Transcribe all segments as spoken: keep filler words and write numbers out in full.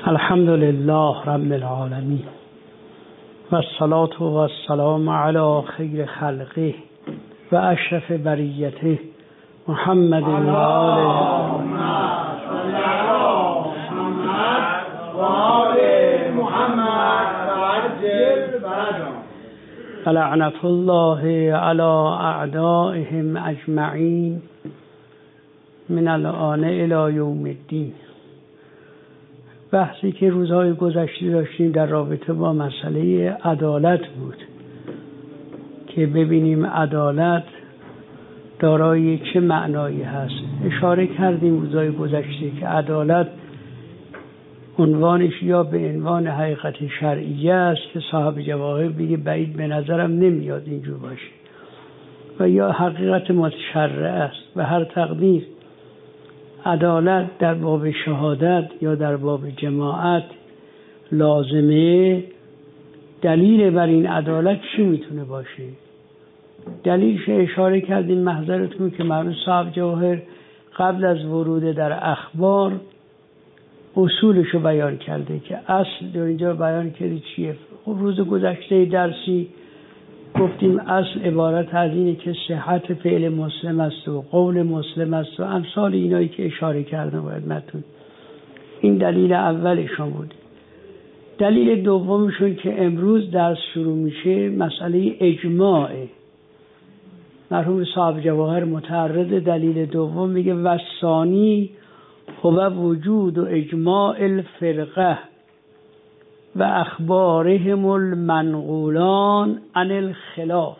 الحمد لله رب العالمین و الصلاة و السلام علی خیر خلقه و اشرف بریته محمد و آله لعنت الله علی اعدائهم اجمعین من الآن الی یوم الدین. بحثی که روزهای گذشته داشتیم در رابطه با مسئله عدالت بود که ببینیم عدالت دارای چه معنایی هست. اشاره کردیم روزهای گذشته که عدالت عنوانش یا به عنوان حقیقت شرعیه است که صاحب جواهر بگه بعید به نظرم نمیاد اینجور باشه، و یا حقیقت متشرع است. و هر تقدیر عدالت در باب شهادت یا در باب جماعت لازمه. دلیل بر این عدالت چی میتونه باشه؟ دلیلش اشاره کردیم محضرتون که مرحوم صاحب جواهر قبل از ورود در اخبار اصولشو بیان کرده که اصل در اینجا بیان کرده چیه. خب روز گذشته درسی گفتیم اصل عبارت از اینه که صحت فعل مسلم است و قول مسلم است و امثال اینایی که اشاره کردم خدمتتون. این دلیل اولشون بود. دلیل دومشون که امروز درس شروع میشه مسئله اجماعه. مرحوم صاحب جواهر متعرض دلیل دوم میگه وثانی هو وجود و اجماع الفرقه و اخبارهم المنقولان عن الخلاف.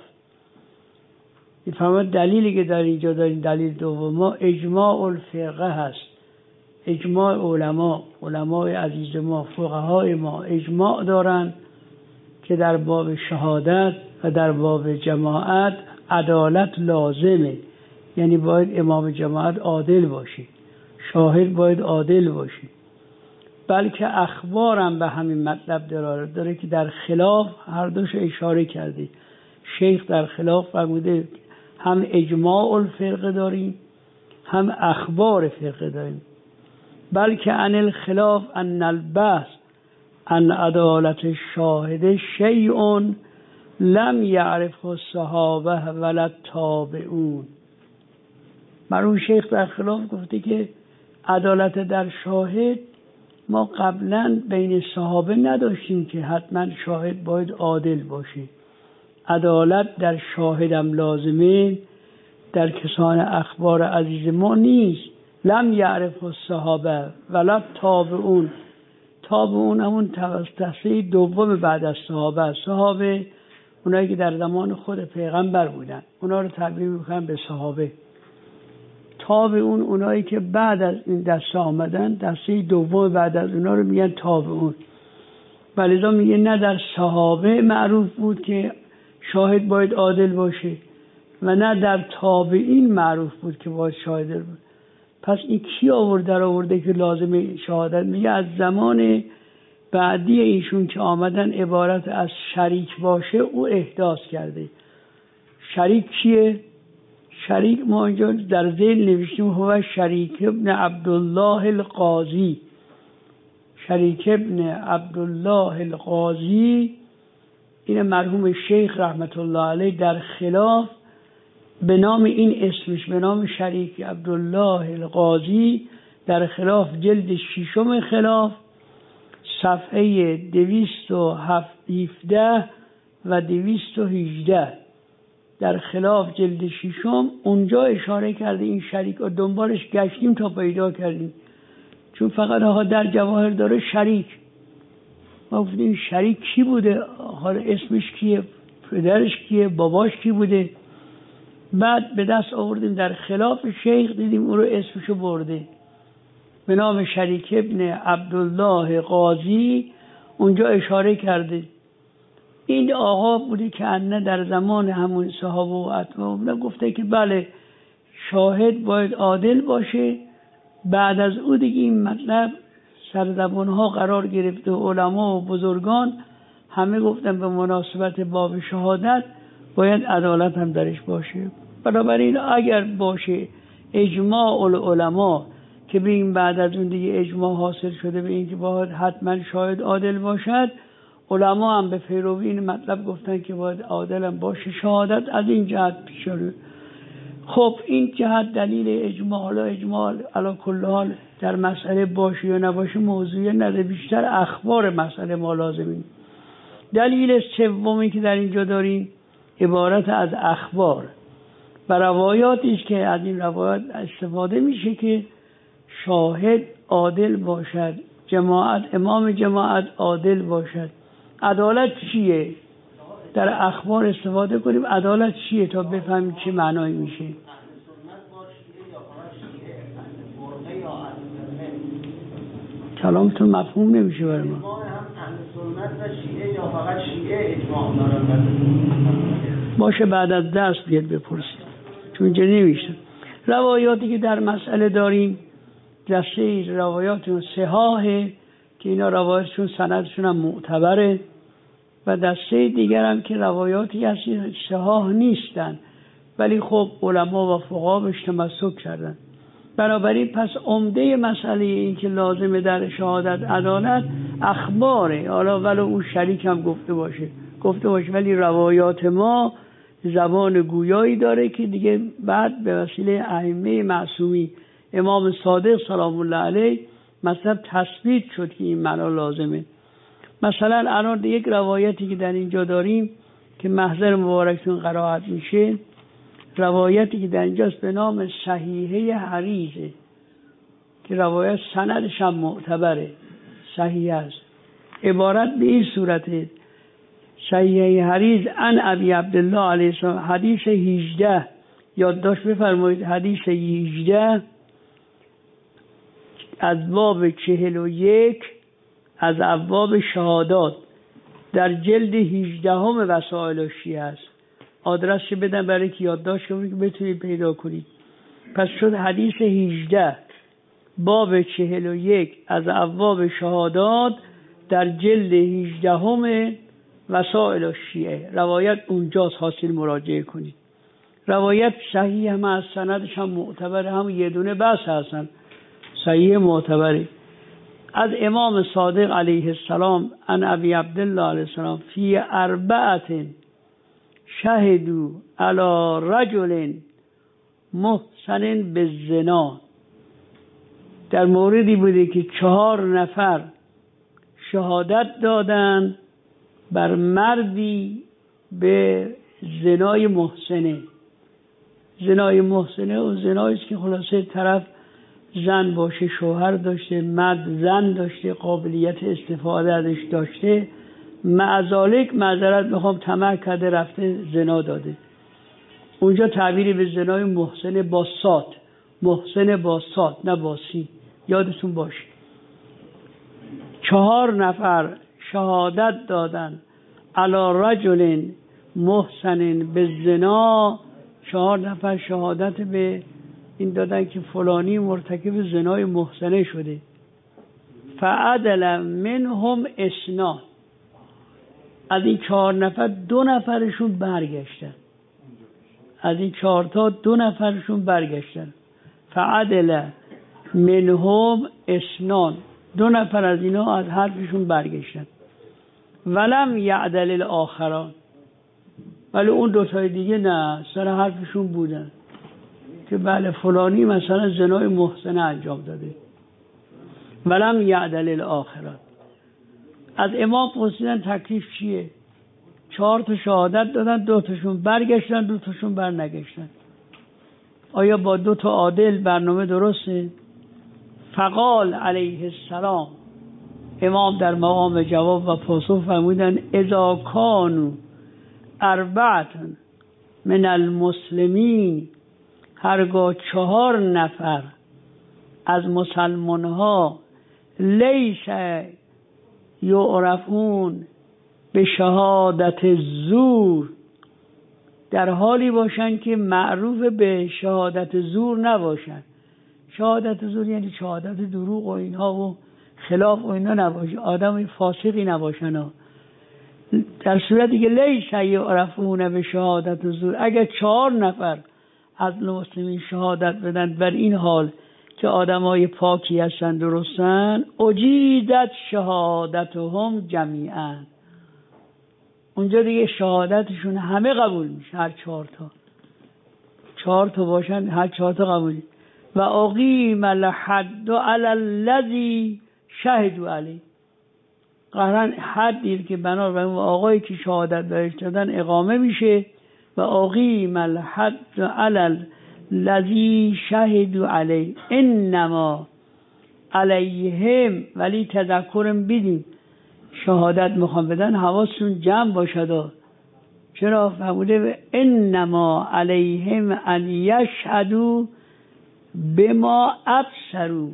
این فرمود دلیلی که در اینجا داریم دلیل دوم اجماع الفرقه هست. اجماع علما، علمای عزیز ما، فقهای ما اجماع دارن که در باب شهادت و در باب جماعت عدالت لازمه. یعنی باید امام جماعت عادل باشه، شاهد باید عادل باشه. بلکه اخبارم به همین مطلب داره داره که در خلاف هر دوش اشاره کرده. شیخ در خلاف فرموده هم اجماع الفرقه داریم هم اخبار فرقه داریم. بلکه عن الخلاف ان البحث عن عدالت الشاهد شیء لم یعرفه الصحابه ولا التابعون. مرحوم شیخ در خلاف گفته که عدالت در شاهد ما قبلا بین صحابه نداشتیم که حتما شاهد باید عادل باشه. عدالت در شاهدم لازمه، در کسان اخبار عزیز ما نیست. لم یعرف الصحابه ولا تابعون. تابعون همون دسته دوم بعد از صحابه. صحابه اونایی که در زمان خود پیغمبر بودن، اونا رو تعبیر میکنن به صحابه. تابعون اونایی که بعد از این دسته آمدن، دسته دوم بعد از اونا رو میگن تابعون. ولذا میگه نه در صحابه معروف بود که شاهد باید عادل باشه و نه در تابعین معروف بود که باید شاهد بود. پس این کی آورد در آورده که لازم شهادت؟ میگه از زمان بعدی ایشون که آمدن عبارت از شریک باشه او احداث کرده. شریک کیه؟ شریک ما اینجا در ذیل نوشتیم هو شریک ابن عبدالله القاضی. شریک ابن عبدالله القاضی این مرحوم شیخ رحمت الله علیه در خلاف به نام این اسمش، به نام شریک عبدالله القاضی در خلاف جلد ششم خلاف صفحه دویست و هفده و دویست و هجده در خلاف جلد ششم اونجا اشاره کرده این شریک. و دنبالش گشتیم تا پیدا کردیم، چون فقط آقا در جواهر داره شریک. ما گفتیم این شریک کی بوده؟ حالا اسمش کیه؟ پدرش کیه؟ باباش کی بوده؟ بعد به دست آوردیم در خلاف شیخ، دیدیم او رو اسمشو برده به نام شریک ابن عبدالله قاضی. اونجا اشاره کرده این آقا بوده که انه در زمان همون صحابه و اتباع گفته که بله شاهد باید عادل باشه. بعد از او دیگه این مطلب سرزبانها قرار گرفته و علما و بزرگان همه گفتن به مناسبت باب شهادت باید عدالت هم درش باشه. بنابراین اگر باشه اجماع العلماء که ببین بعد از اون دیگه اجماع حاصل شده به اینکه باید حتما شاهد عادل باشد، علما هم به پیروی این مطلب گفتن که باید عادل هم باشه شهادت از این جهت پیش رو. خب این جهت دلیل اجماع، حالا اجماع علی کل حال در مسئله باشه یا نباشه موضوعی نده، بیشتر اخبار مسئله ما لازمه. دلیل سومی که در اینجا داریم عبارت از اخبار و روایاتی است که از این روایات استفاده میشه که شاهد عادل باشد، جماعت امام جماعت عادل باشد. عدالت چیه؟ در اخبار استفاده کنیم عدالت چیه تا بفهمیم چه معنایی میشه. کلامتون مفهوم نمیشه برای ما. باشه بعد از درس بیاد بپرسید چون اینجا نمیشه. روایاتی که در مسئله داریم دسته روایات صحاحه که اینا روایاتشون سندشون هم معتبره و دسته دیگر هم که روایاتی هستن صحاح نیستن ولی خب علما و فقها بهش تمسک کردن. بنابراین پس عمده مسئله این که لازمه در شهادت عدالت اخباره، حالا ولو اون شریک هم گفته باشه گفته باشه ولی روایات ما زبان گویایی داره که دیگه بعد به وسیله ائمه معصومی امام صادق سلام الله علیه مثلا تثبیت شد که این معنا لازمه. مثلا الان یک روایتی که در اینجا داریم که محضر مبارکتون قرائت میشه، روایتی که در اینجاست به نام صحیحه حریزه که روایت سندش هم معتبره صحیح است. عبارت به این صورته: صحیحه حریز ان ابی عبدالله علیه السلام، حدیث هجده، یادداشت بفرمایید حدیث هجده از باب چهل و یک از ابواب شهادات در جلد هجده هم وسائل شیعه است. آدرسش بدن برای که یادداشت کنید که بتونید پیدا کنید. پس شد حدیث هجده باب چهل و یک از ابواب شهادات در جلد هجده هم وسائل شیعه. روایت اونجاست، حاصل مراجعه کنید. روایت صحیح هم از سندش هم معتبر، هم یه دونه بس هستن صحیح معتبری از امام صادق علیه السلام ان ابی عبدالله علیه السلام فی اربعت شهدوا علی رجل محسن بالزنا. در موردی بوده که چهار نفر شهادت دادن بر مردی به زنای محسنه. زنای محسنه و زنایی است که خلاصه طرف زن باشه، شوهر داشته، مرد زن داشته، قابلیت استفاده ازش داشته، معذالک معذرت میخوام طمع کرده رفته زنا داده. اونجا تعبیری به زنای محسن با صاد، محسن با صاد نه با سی، یادتون باشه. چهار نفر شهادت دادن علی رجل محسن به زنا، چهار نفر شهادت به این دادن که فلانی مرتکب زنای محسنه شده. فعدل منهم اثنان، از این چهار نفر دو نفرشون برگشتن، از این چهار تا دو نفرشون برگشتن. فعدل منهم اثنان، دو نفر از اینا از حرفشون برگشتن. ولم یعدل الاخران، ولی اون دو تای دیگه نه، سر حرفشون بودن که بله فلانی مثلا زنای محسنه انجام داده. ولم یعدل الاخران. از امام پرسیدن تکلیف چیه؟ چهار تا شهادت دادن، دو تاشون برگشتن، دو تاشون برنگشتن. آیا با دو تا عادل برنامه درسته؟ فقال علیه السلام، امام در مقام جواب و پاسخ فرمودن اذا کانوا اربعة من المسلمین، هرگاه چهار نفر از مسلمان ها لیس یعرفون به شهادت زور، در حالی باشن که معروف به شهادت زور نباشن. شهادت زور یعنی شهادت دروغ و اینها و خلاف و اینا نباشه، آدم فاسقی نباشن ها. در صورتی که لیس یعرفون به شهادت زور، اگر چهار نفر از مسلمین شهادت بدن بر این حال که آدمای پاکی هستن، درستن، اجیدت شهادتهم جمیعا، اونجا دیگه شهادتشون همه قبول میشه، هر چهار تا چهار تا باشن هر چهار تا قبول. و اقیم الحد علی الذی شهدوا علیه، قرآن حدی که بنا بر اون آقایی که شهادت بهش دادن اقامه میشه. و اقیم الحد علی الذی شهدوا علیه انما علیهم، ولی تذکرم بدیم شهادت میخوام بدن حواستون جمع باشد. چرا؟ فرموده انما علیهم ان یشهدوا بما ابصروا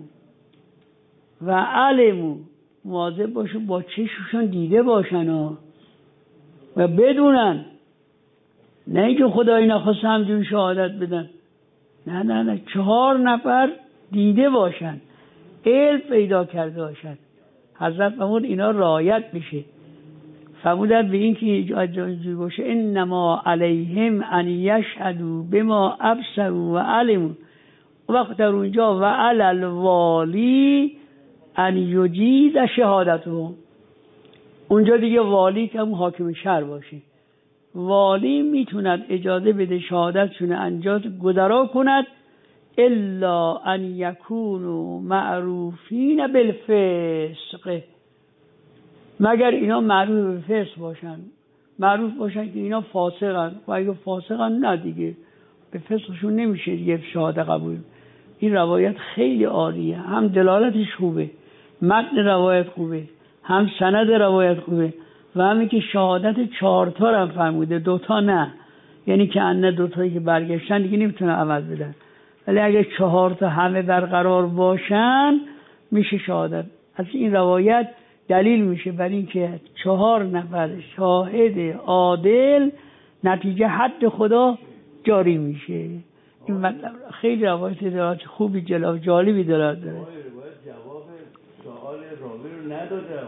و علموا، مواظب باشون با چشمشون دیده باشن و, و بدونن، نه اینکه خدایی نخواست همجون شهادت بدن، نه نه نه، چهار نفر دیده باشن، علم پیدا کرده باشن. حضرت فرمود اینا رعایت میشه. فرمودن به این که اینجوری باشه انما علیهم ان یشهدوا بما ابصروا و علموا، وقت در اونجا و علی الوالی ان یجید شهادتهم، اونجا دیگه والی که هم حاکم شهر باشه، والی میتوند اجازه بده شهادتشون انجاز گذرا کند الا ان یکونوا معروفین بالفسق، مگر اینا معروف به فسق باشن، معروف باشن که اینا فاسقن. و اگه فاسقن نه دیگه به فسقشون نمیشه دیگه شهادت قبول. این روایت خیلی عالیه، هم دلالتش خوبه، متن روایت خوبه، هم سند روایت خوبه، و همین که شهادت چهار تا هم فرموده، دوتا نه، یعنی که انه دوتایی که برگشتن دیگه نمیتونن عوض بدن، ولی اگه چهار تا همه برقرار باشن میشه شهادت. از این روایت دلیل میشه بر این که چهار نفر شاهد عادل نتیجه حد خدا جاری میشه. این مطلب خیلی روایت دلالت خوبی جلو جالبی دلالت داره. جواب سوال راوی رو نداده،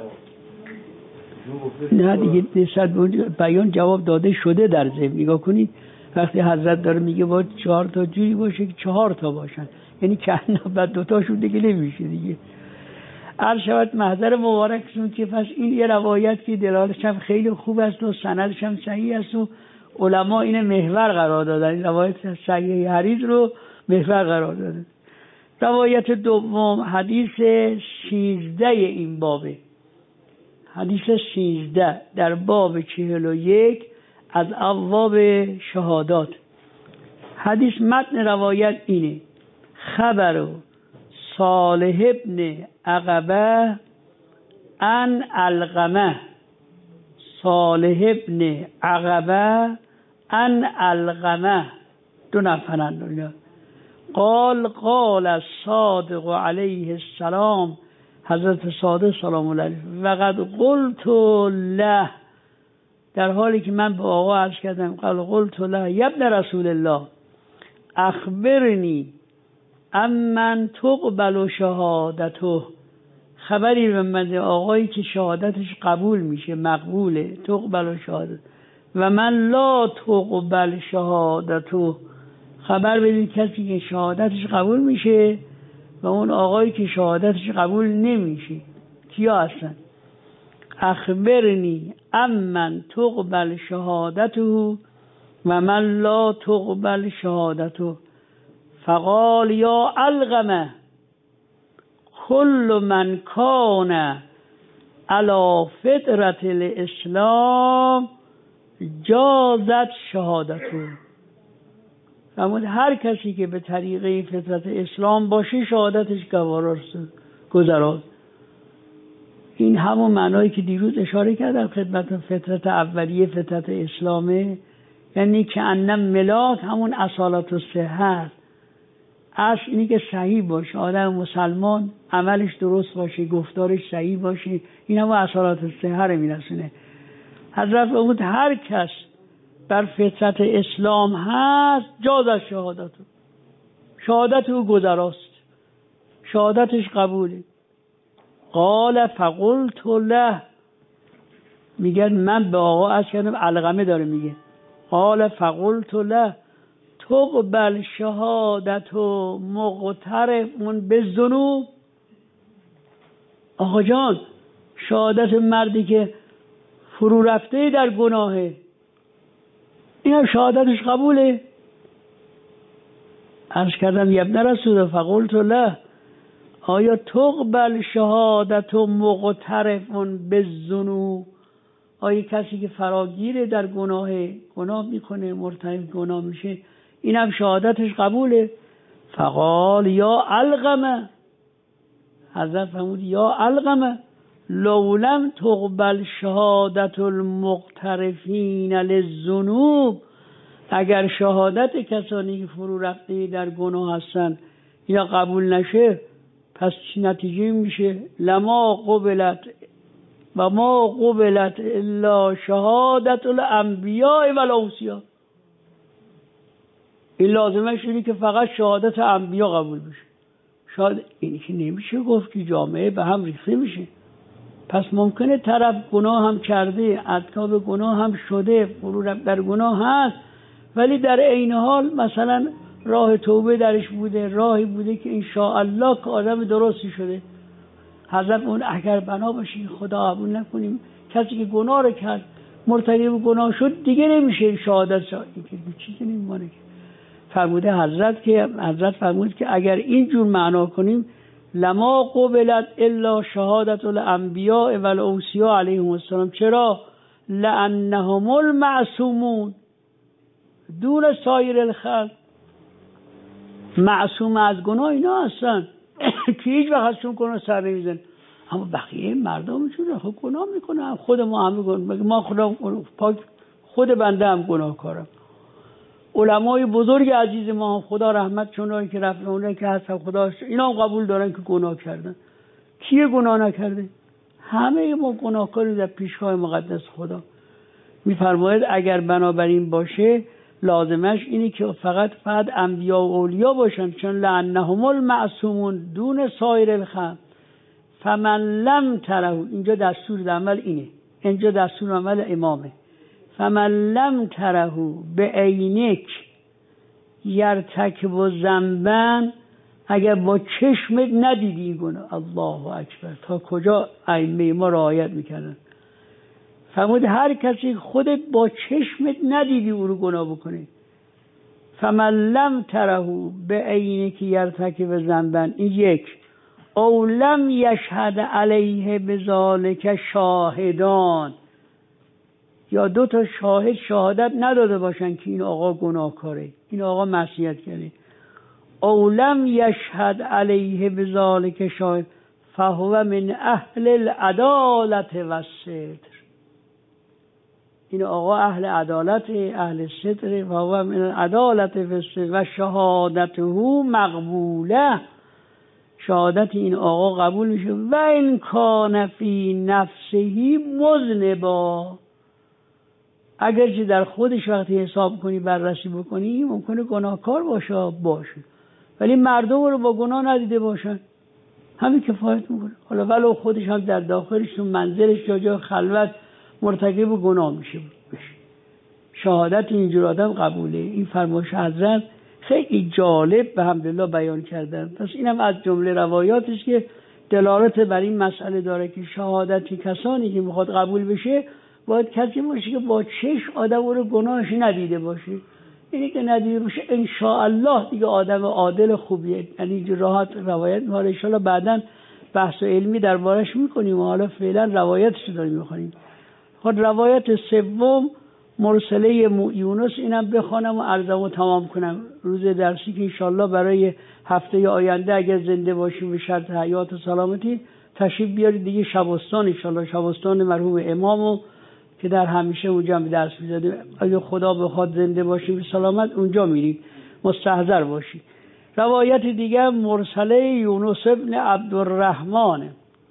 نه دیگه نسبت به بیان جواب داده شده. در ذهن نگاه کنید وقتی حضرت داره میگه باید چهار تا جوری باشه که چهار تا باشن، یعنی که بعد دوتاشون دیگه نمیشه دیگه. عرض شود محضر مبارکتون که پس این یه روایت که دلالتش هم خیلی خوب است و سندش هم صحیح است و علما این محور قرار دادن، این روایت صحیح حدیث رو محور قرار دادن. روایت دوم حدیث سیزده این بابه، حدیث سیزده در باب چهل و یک از ابواب شهادات. حدیث متن روایت اینه: خبر صالح ابن عقبه ان علقمه، صالح ابن عقبه ان علقمه، دو نفرند. قال قال الصادق علیه السلام، حضرت صادق سلام الله علیه وقد قلت له، در حالی که من به آقا عرض کردم، قال قلت له یا ابن رسول الله اخبرنی امن تقبل شهادته، خبری به من آقایی که شهادتش قبول میشه، مقبوله، تقبل شهادت، و من لا تقبل شهادته، خبر بدید کسی که شهادتش قبول میشه و اون آقایی که شهادتش قبول نمیشه کیا هستن؟ اخبرنی امن تقبل شهادته و من لا تقبل شهادته. فقال یا علقمه کل من کان علی فطرة الاسلام جازت شهادته، فرمود هر کسی که به طریقه فطرت اسلام باشه شهادتش گواراست، گذراست. این همون معنایی که دیروز اشاره کردم خدمت فطرت اولیه فطرت اسلامه، یعنی که ان ملاک همون اصالت و صحت، اصل اینی که صحیح باشه، آدم مسلمان عملش درست باشه، گفتارش صحیح باشه، این همون اصالت و صحت رو میرسونه. حضرت فرمود هر کس بر فطرت اسلام هست جاز از شهادت، شهادت او گذراست، شهادتش قبوله. قال فقلت له، میگن من به آقا از کردم، علقمه داره میگه، قال فقلت له تقبل شهادت و مقترفون به ذنوب. آقا جان، شهادت مردی که فرو رفته در گناهه، این هم شهادتش قبوله؟ عرض کردم یبن رسول فقلت له آیا تقبل شهادت و مقترفون به ذنوب؟ آیا کسی که فراگیره در گناه گناه میکنه، مرتکب گناه میشه، این هم شهادتش قبوله؟ فقال یا علقمه، حضرت فرمود یا علقمه لو لم تقبل شهادت المقترفین للذنوب، اگر شهادت کسانی که فرو رفته در گناه هستن اینا قبول نشه، پس چی نتیجه میشه؟ لما قبلت و ما قبلت الا شهادت الانبیاء و الاوصیاء. این لازمه شدی که فقط شهادت انبیا قبول بشه. شاید اینی که نمیشه گفت که جامعه به هم ریخته میشه. پس ممکنه طرف گناه هم کرده، ارتکاب گناه هم شده، فرو رفت در گناه هست، ولی در عین حال مثلا راه توبه درش بوده، راهی بوده که انشاءالله که آدم درستی شده. حضرت اون اگر بنا باشه خدا قبول نکنیم، کسی که گناه رو کرد، مرتکب گناه شد، دیگه نمیشه شهادت شاید که چیزی نمیمونه. فرموده حضرت که حضرت فرمود که اگر اینجور معنا کنیم لما قبلت الا شهادت الانبیاء و الاوصیاء علیهم السلام. چرا؟ لانهم المعصومون دون سایر الخلق. معصوم از گناه اینا هستن که هیچ وقت ازشون گناه سر نمیزن، اما بقیه مردمشون خود گناه میکنن. خود ما همه گناه، ما خدا پاک، خود بنده هم گناه کارم. علمای بزرگ عزیز ما خدا رحمت چونایی که رفت، اونایی که هستن خدا اینا هم قبول دارن که گناه کردن. کیه گناه نکرده؟ همه ما گناهکاریم در پیشگاه مقدس خدا. میفرماید اگر بنابراین باشه لازمش اینه که فقط فقط انبیا و اولیا باشن، چون لعنهم المعصومون دون سایر الخلق. فمن لم تره، اینجا دستور عمل اینه، اینجا دستور عمل امامه. فمن لم تره به عینک یرتکب ذنبا، اگر با چشمت ندیدی گناه. الله اکبر، تا کجا ائمه ما رعایت میکردن. فرمود هر کسی خودت با چشمت ندیدی او رو گناه بکنه. فمن لم تره به عینک یرتکب ذنبا، این یک. او لم یشهد علیه بذالک شاهدان، یا دو تا شاهد شهادت نداده باشن که این آقا گناهکاره، این آقا معصیت کرده. او لم یشهد علیه بذالک شاهد فهو من اهل العدالت و الستر، این آقا اهل عدالت، اهل ستر. فهو من العدالت و الستر و شهادته مقبوله، شهادت این آقا قبول میشه. و این کان فی نفسه مذنبا، اگرچه در خودش وقتی حساب کنی بررسی بکنی ممکنه گناهکار باشه باشه ولی مردم رو با گناه ندیده باشن، همین کفایت میکنه. حالا ولو خودش هم در داخلش تو منزلش یا جای خلوت مرتکب گناه میشه بشه، شهادت اینجور آدم قبوله. این فرمایش حضرت خیلی جالب به الحمدلله بیان کردن. پس اینم از جمله روایاتش که دلالت بر این مسئله داره که شهادت کسانی که میخواد قبول بشه باید کسی باشه که با چشم آدم رو گناهش ندیده باشه. اینی که ندیده باشه انشاءالله دیگه آدم عادل خوبیه. یعنی راحت روایت می‌خوره، ان شاءالله بعداً بحث علمی دربارش میکنیم و حالا فعلا روایتش رو داریم میخونیم. خود روایت سوم مرسله یونس، اینم بخوانم و عرضمو تمام کنم. روز درسی که انشاءالله برای هفته آینده اگر زنده باشیم به شرط حیات و سلامتی تشریف بیارید دیگه شبستان، انشاءالله شبستان مرحوم امامو که در همیشه اونجا هم درس می‌دادیم. اگه خدا بخواد زنده باشیم به سلامت اونجا میریم، مستحضر باشی. روایت دیگه مرسله یونس ابن عبدالرحمن،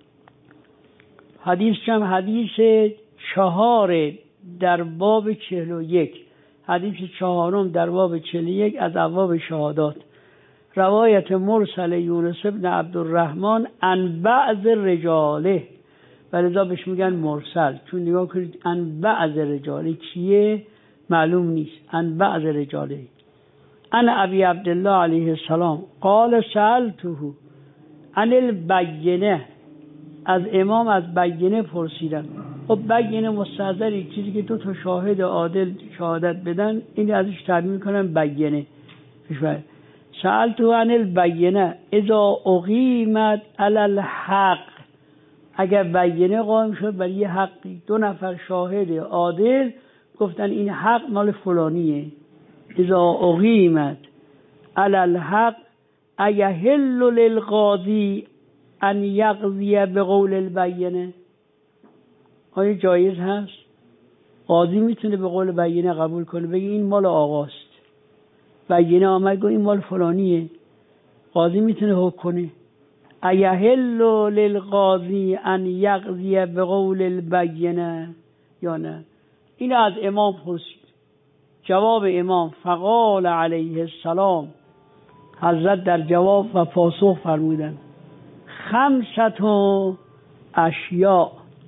حدیث چم حدیث چهار در باب چهل و یک، حدیث چهارم در باب چهل و یک از ابواب شهادات. روایت مرسل یونس ابن عبدالرحمن عن بعض رجاله، ولذا بهش میگن مرسل، چون نگاه کنید عن بعض رجاله کیه معلوم نیست، عن بعض رجاله ان ابی عبدالله علیه السلام قال سألته عن البینه، از امام از بینه پرسیدم. خب بینه مستحضر چیزی که دو تا شاهد عادل شهادت بدن، این ازش تعبیر میکنن بینه. سألته عن البینه اذا اقیمت علی الحق، اگر بینه قائم شد برای یه حقی، دو نفر شاهد عادل گفتن این حق مال فلانیه، اذا اقیمت علی الحق ایحل للقاضی ان یقضی بقول البینه، آیا جایز هست قاضی میتونه به قول بینه قبول کنه، بگه این مال آقاست، بینه آمد گفت این مال فلانیه، قاضی میتونه حکم کنه؟ ایحل للقاضی ان یقضی بقول البینه یا نه؟ این از امام پرسید. جواب امام فقال علیه السلام، حضرت در جواب و پاسخ فرمودند خمسة اشیاء،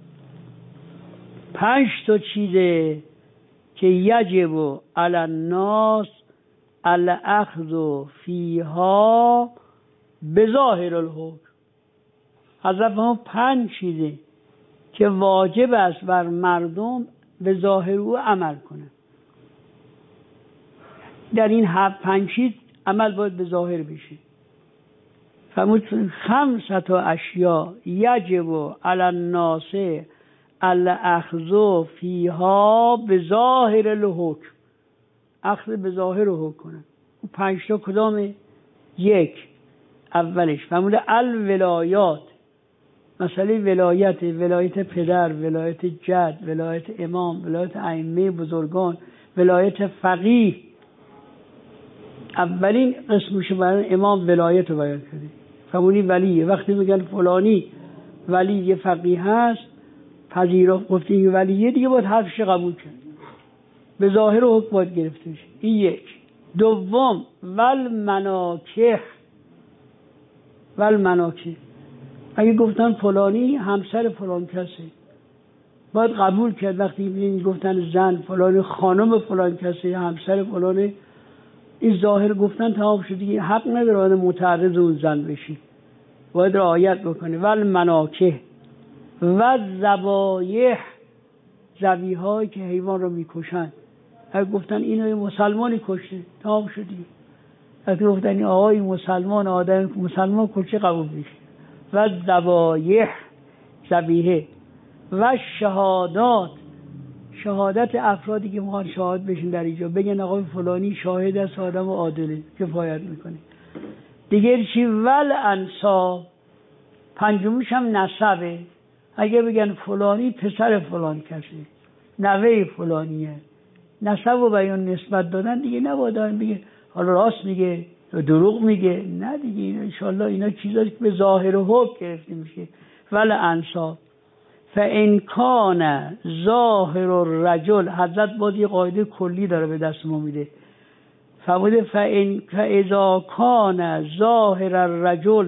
پنج تا چیزه که یجب علی الناس الاخذ فیها بظاهر الحکم. حضرت ما پنج چیزه که واجب است بر مردم به ظاهر او عمل کنه. در این هفت پنج چیز عمل باید به ظاهر بشه. فرمود خمسة اشیاء یجب علی الناس الاخذ فیها بظاهر الحکم، اخذ به ظاهر حکم کنه. اون پنج تا کدامه؟ یک، اولش فرمود الولایات، مسئله ولایت، ولایت پدر، ولایت جد، ولایت امام، ولایت ائمه بزرگان، ولایت فقیه. اولین قسمش برای امام ولایت رو بیان کرده. فرمودی ولیه، وقتی میگن فلانی ولی یه فقیه هست، پذیرفت گفتی این ولیه، دیگه باید حرفش قبول کرد، به ظاهر و حکم باید گرفته بشه. این یک. دوم ول مناکح، ول مناکح، اگه گفتن فلانی همسر فلان کسه باید قبول کرد. وقتی گفتن زن فلانی خانم فلان کسه، همسر فلانه، این ظاهر گفتن تمام شد دیگه، حق نداره آدم متعرض اون زن بشی، باید رعایت بکنه. ول مناکح و ذبایح، ذبیحه‌ای که حیوان رو میکشن، اگه گفتن اینو مسلمانی کشته تمام شد دیگه. اگه گفتن این آقای مسلمان آدم مسلمان کشته قبول میشه. و ذبایح، ذبیحه. و شهادات، شهادت افرادی که میخوان شاهد بشین در اینجا، بگن آقای فلانی شاهد است، آدم عادله، کفایت میکنه دیگه. چی؟ ول انساب، پنجمیش هم نسبه، اگه بگن فلانی پسر فلان کسی، نوه فلانیه، نسب و بیان نسبت دادن دیگه، نباید بگه حالا راست میگه دروغ میگه، نه دیگه. انشالله اینا چیزایی که به ظاهر و حکم گرفته میشه. ول انساب فان کان ظاهر الرجل، حضرت باز یه قاعده کلی داره به دست ما میده. فرموده فان فاذا کان ظاهر الرجل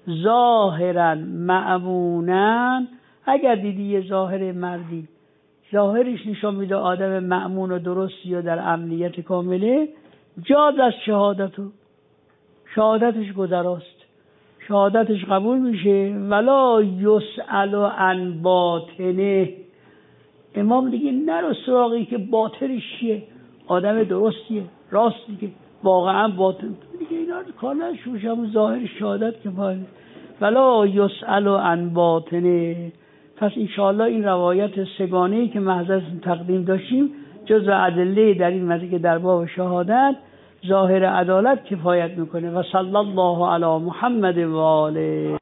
ظاهرا مأمونا، اگر دیدی یه ظاهر مردی ظاهرش نشان میده آدم مأمون و درستی و در امنیت کامله، جاز از شهادتو، شهادتش گذراست، شهادتش قبول میشه. ولا یسأل عن باطنه، امام دیگه نرو سراغی که باطنش چیه، آدم درستیه راست دیگه، واقعا باطن دیگه اینا کار نشوش، همون ظاهر شهادت که باید. ولا یسأل عن باطنه. پس انشاءالله این روایت سگانه‌ای که محضر تقدیم داشتیم جزو ادله در این مسئله که در باب شهادت ظاهر عدالت کفایت میکنه. و صلی الله علی محمد و آله.